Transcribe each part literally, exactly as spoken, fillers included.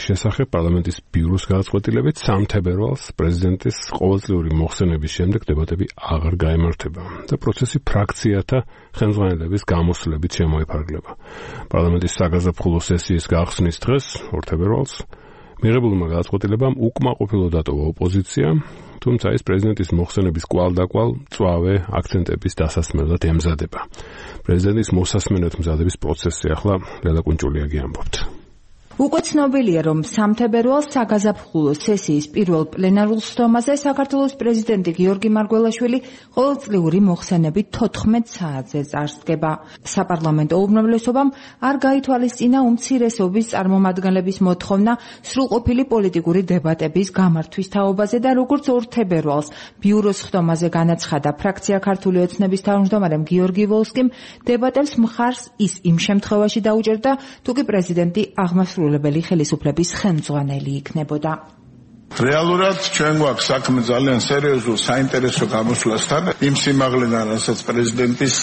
შესახებ პარლამენტის ბიუროს გადაწყვეტილებით სამ თებერვალს პრეზიდენტის ყოველწლიური მოხსენების შემდეგ დებატები აღარ გაემართება და პროცესი ფრაქციათა ხელმძღვანელების გამოსვლებით შემოიფარგლება. პარლამენტის საგაზაფხულო სესიის გახსნის დღეს, ორ თებერვალს, მიღებულმა გადაწყვეტილებამ უკმაყოფილო დატოვა ოპოზიცია, თუმცა ის პრეზიდენტის მოხსენების კვალდაკვალ მწვავე აქცენტების დასასმელად ემზადება. პრეზიდენტის მოსასმენად მზადების პროცესზე ახლა ლელა კუნჭულიაგი ამბობთ. უკვე ცნობილია, რომ სამ თებერვალს საგაზაფხულო სესიის პირველ პლენარულ სხდომაზე საქართველოს პრეზიდენტი გიორგი მარგველაშვილი ყოველწლიური მოხსენებით თოთხმეტ საათზე წარსდგება. საპარლამენტო უმრავლესობამ არ გაითვალისწინა უმცირესობის წარმომადგენლების მოთხოვნა სრულყოფილი პოლიტიკური დებატების გამართვის თაობაზე და როგორც ორ თებერვალს ბიუროს სხდომაზე განაცხადა ფრაქცია ქართული ოცნების თავმჯდომარემ გიორგი ვოლსკიმ, დებატებს მხარს ის იმ შემთხვევაში დაუჭერდა, თუ კი პრეზიდენტი აღმასრულებელი ხელისუფლების ხელმძღვანელი იქნებოდა. რეალურად ჩვენ გვაქვს საქმე ძალიან სერიოზულ საინტერესო გამოსვლასთან, იმ სიმაღლიდან, რასაც პრეზიდენტის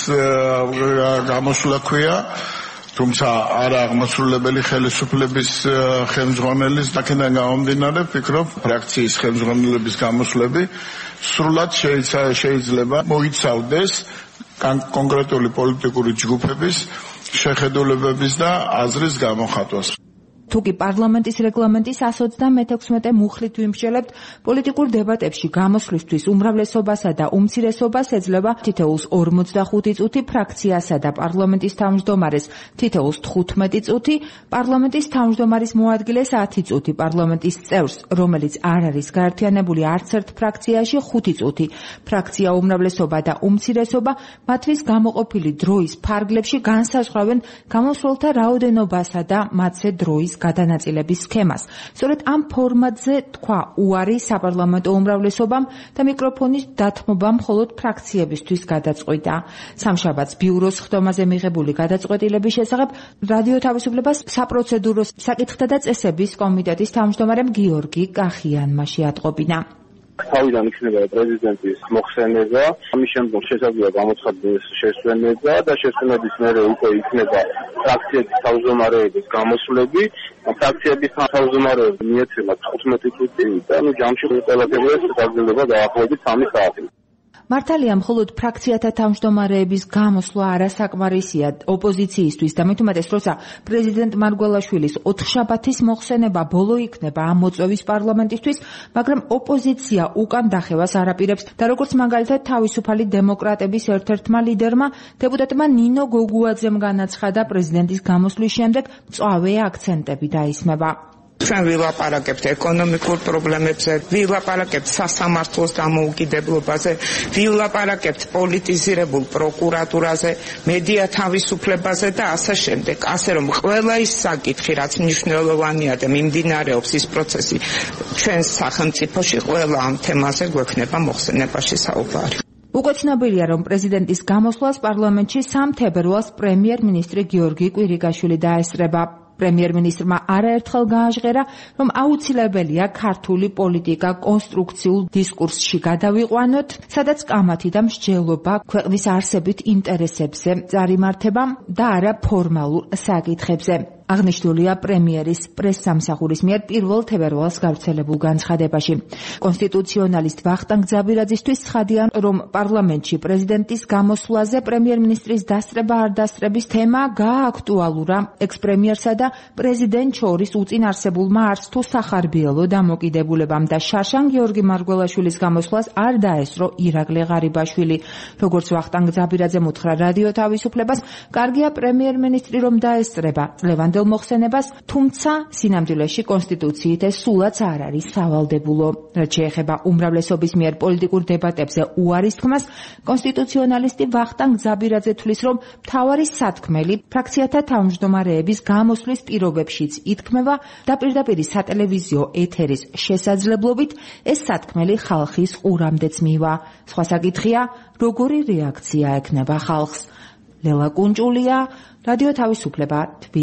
გამოსვლა ქვია, თუმცა არა აღმასრულებელი ხელისუფლების ხელმძღვანელის აქედან გამომდინარე, ვფიქრობ, ფრაქციის ხელმძღვანელების გამოსვლები სრულად შეიძლება მოიცავდეს კონკრეტული პოლიტიკური ჯგუფების შეხედულებების და აზრის გამოხატვას. თუკი პარლამენტის რეგლამენტის εκατს ოცდამექვსმეტე მუხლით ვიმსჯელებთ, პოლიტიკურ დებატებში გამოსვლისთვის უმრავლესობასა და უმცირესობას ეძლევა თითოეულს ორმოცდახუთი წუთი, ფრაქციასა და პარლამენტის თავმჯდომარეს თითოეულს თხუთმეტი წუთი, პარლამენტის თავმჯდომარის მოადგილეს ათი წუთი, პარლამენტის წევრს, რომელიც არ არის გაერთიანებული არც ერთ ფრაქციაში, ხუთი წუთი, ფრაქცია უმრავლესობა და უმცირესობა მათთვის გამოყოფილი დროის ფარგლებში განსაზღვრავენ გამოსვლელთა რაოდენობასა და მათზე დროის გადანაწილების სქემას. სწორედ ამ ფორმატზე თქვა უარი საპარლამენტო უმრავლესობამ და მიკროფონის დათმობა მხოლოდ ფრაქციებისთვის გადაწყვიტა. სამშაბათს ბიუროს სხდომაზე მიღებული გადაწყვეტილების შესახებ რადიო თავისუფლებას საპროცედურო საკითხთა და წესების კომიტეტის თავმჯდომარემ გიორგი კახიანმა შეატყობინა. თავიდან იქნება პრეზიდენტის მოხსენება, ამის შემდგომ შესაძლოა გამოცხადდეს შესვენება და შესვენების მერე უკვე იქნება ფრაქციების თავმჯდომარეების გამოსვლები. ფრაქციების თავმჯდომარეები მიეცემა თხუთმეტი წუთი და ნუ ჯამში ყველაფერს გაგრძელდება დაახლოებით სამი საათი. მართალია, მხოლოდ ფრაქციათა თავმჯდომარეების გამოსვლა არასაკმარისია ოპოზიციისთვის და მით უმეტეს, როცა პრეზიდენტ მარგველაშვილის ოთხშაბათის მოხსენება ბოლო იქნება ამ მოწვევის პარლამენტისთვის, მაგრამ ოპოზიცია უკან დახევას არ აპირებს და როგორც მაგალითად თავისუფალი დემოკრატების ერთ-ერთმა ლიდერმა, დეპუტატმა ნინო გოგუაძემ განაცხადა, პრეზიდენტის გამოსვლის შემდეგ მწვავე აქცენტები დაისმება. ჩვენ ვილაპარაკებთ ეკონომიკურ პრობლემებზე, ვილაპარაკებთ სასამართლოს დამოუკიდებლობაზე, ვილაპარაკებთ პოლიტიზირებულ პროკურატურაზე, მედია თავისუფლებაზე და ასე შემდეგ. ასე რომ ყველა ის საკითხი, რაც მნიშვნელოვანია და მიმდინარეობს ის პროცესი ჩვენს სახელმწიფოში, ყველა ამ თემაზე გვექნება მოხსენებაში საუბარი. უკვე ცნობილია, რომ პრეზიდენტის გამოსვლას პარლამენტში სამ თებერვალს პრემიერ-მინისტრი გიორგი კვირიკაშვილი დაესწრება. პრემიერ-მინისტრმა არაერთხელ გააჟღერა, რომ აუცილებელია ქართული პოლიტიკა კონსტრუქციულ დისკურსში გადავიყვანოთ, სადაც კამათი და მსჯელობა ქვეყნის არსებით ინტერესებზე წარიმართება და არა ფორმალურ საკითხებზე. აღნიშნულია პრემიერის პრესსამსახურის მიერ პირველ თებერვალს გავრცელებულ განცხადებაში. კონსტიტუციონალისტ ვახტანგ ძაბირაძისთვის ცხადია, რომ პარლამენტში პრეზიდენტის გამოსვლაზე პრემიერ-მინისტრის დასწრება არ დასწრების თემა გაააქტუალურა ექს-პრემიერსა და პრეზიდენტ შორის უწინარსებულმა არც თუ სახარბიელო დამოკიდებულებამ და შაშან გიორგი მარგველაშვილის გამოსვლას არ დაესწრო ირაკლი ღარიბაშვილი. როგორც ვახტანგ ძაბირაძემ უთხრა რადიო თავისუფლებას, კარგია პრემიერ-მინისტრი რომ დაესწრება წლევანდელ მოხსენებას, თუმცა სინამდვილეში კონსტიტუციით ეს სულაც არ არის სავალდებულო. რაც შეეხება უმრავლესობის მიერ პოლიტიკურ დებატებზე უარის თქმას, კონსტიტუციონალისტი ვახტანგ ძაბირაძე თვლის, რომ მთავარი სათქმელი ფრაქციათა თავმჯდომარეების გამოსვლის პირობებშიც ითქმება და პირდაპირ სატელევიზიო ეთერის შესაძლებლობით ეს სათქმელი ხალხის ყურამდეც მივა. სხვა საკითხია, როგორი რეაქცია ექნება ხალხს. ლელა კუნჭულია, რადიო თავისუფლება.